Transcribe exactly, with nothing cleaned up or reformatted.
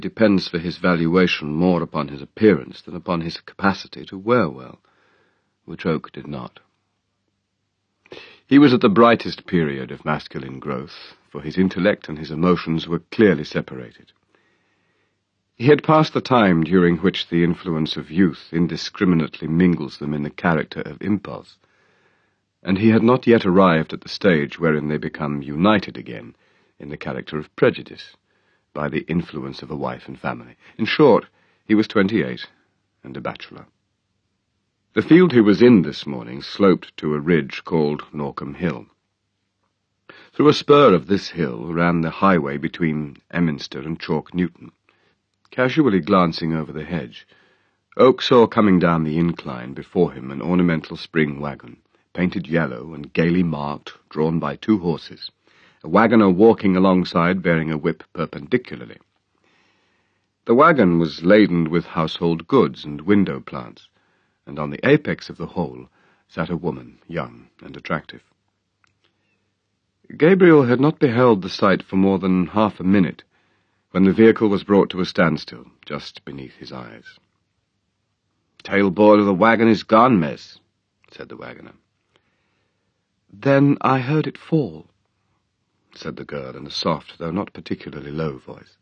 depends for his valuation more upon his appearance than upon his capacity to wear well, which Oak did not. He was at the brightest period of masculine growth, for his intellect and his emotions were clearly separated. He had passed the time during which the influence of youth indiscriminately mingles them in the character of impulse, and he had not yet arrived at the stage wherein they become united again in the character of prejudice, by the influence of a wife and family. In short, he was twenty-eight and a bachelor. The field he was in this morning sloped to a ridge called Norcombe Hill. Through a spur of this hill ran the highway between Emminster and Chalk Newton. Casually glancing over the hedge, Oak saw coming down the incline before him an ornamental spring wagon, painted yellow and gaily marked, drawn by two horses, a waggoner walking alongside bearing a whip perpendicularly. The wagon was laden with household goods and window plants, and on the apex of the whole sat a woman, young and attractive. Gabriel had not beheld the sight for more than half a minute, when the vehicle was brought to a standstill just beneath his eyes. "Tailboard of the wagon is gone, miss," said the waggoner. "Then I heard it fall," said the girl in a soft, though not particularly low voice.